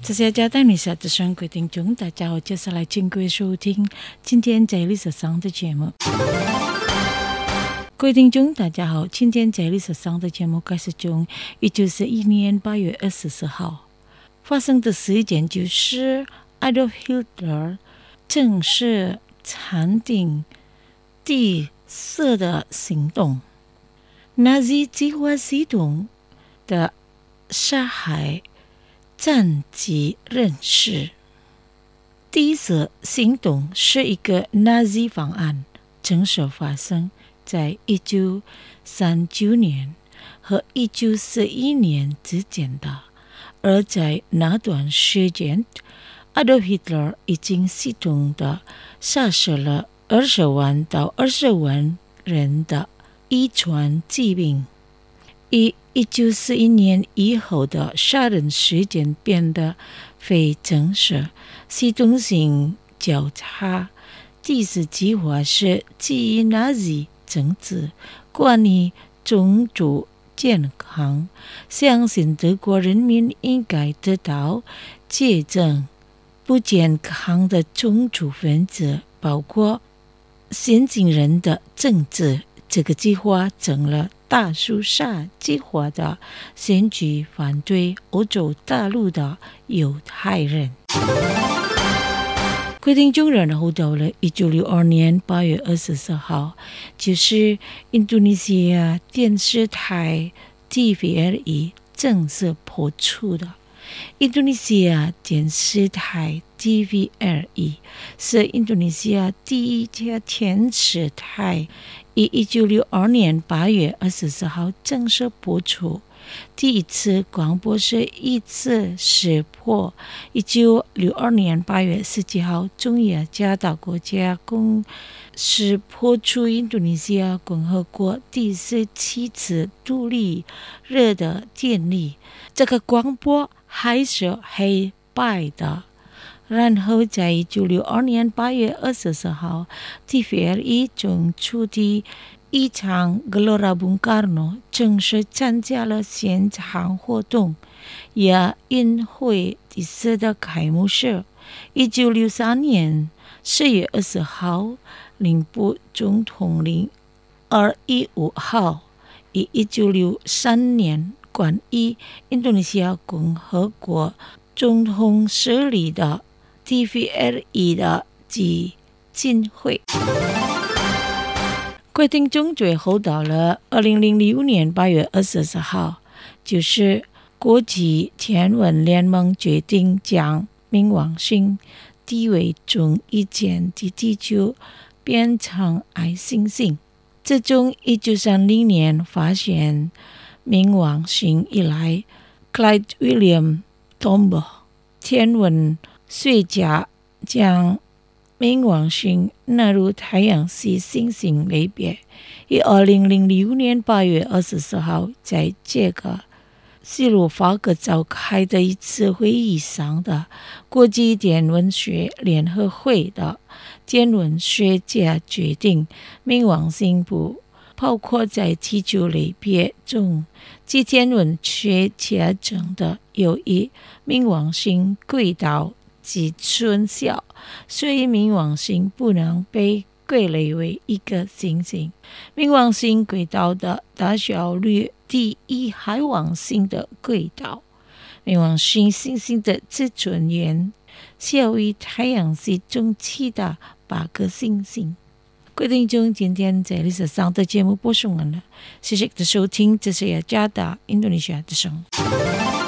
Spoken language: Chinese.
这些家带你下的生规定中，大家好，接下来请各位收听今天在历史上的节目。各位听众，大家好，今天在历史上的节目开始中，1941年8月24号发生的事件就是 Adolf Hitler 正式产定第4的行动，纳粹计划系统的杀害战机人士。第4行动是一个纳粹方案，正式发生在1939年和1941年之间的，而在那段时间，Adolf Hitler 已经系统的杀死了20万到20万人的遗传疾病。以1941年以后的杀人事件变得非正式，系统性较差。第4计划是基于纳粹政治管理种族健康，相信德国人民应该得到戒正不健康的种族分子，包括先进人的政治。这个计划成了大屠杀计划的选举，反对欧洲大陆的犹太人。规定中然后到了1962年8月24号，就是印度尼西亚电视台 TVRI 正式播出的。印度尼西亚电视台 TVRI 是印度尼西亚第一家电视台，于1962年8月24号正式播出。第一次广播是一次试播，1962年8月17号，中雅加达国家公司播出印度尼西亚共和国第17次独立日的典礼。这个广播还是黑白的。然后在1962年8月24号 TVRI 中出的一场 Gelora Bung Karno 正式参加了现场活动，亚运会第4的开幕式。1963年4月20号，领布总统令215号于1963年关于印度尼西亚共和国总统设立的 TVRI 的基金会。规定中最后到了2006年8月24号，就是国际天文联盟决定将冥王星地位中一件的地球变成矮行星。自从1930年发现冥王星以来， Clyde William Tombaugh 天文学家将冥王星纳入太阳系行星类别。于2006年8月24号，在这个斯洛伐克召开的一次会议上的国际天文学联合会的天文学家决定，冥王星不包括在地球类别中。据天文学家证的，由于冥王星轨道及春小，所以冥王星不能被归类为一个行星。冥王星轨道的大小略低于海王星的轨道。冥王星行星的自转源小于太阳系中其他8个行星。各位听众，今天在历史上的节目播送完了，谢谢你的收听，这是雅加达印度尼西亚的声。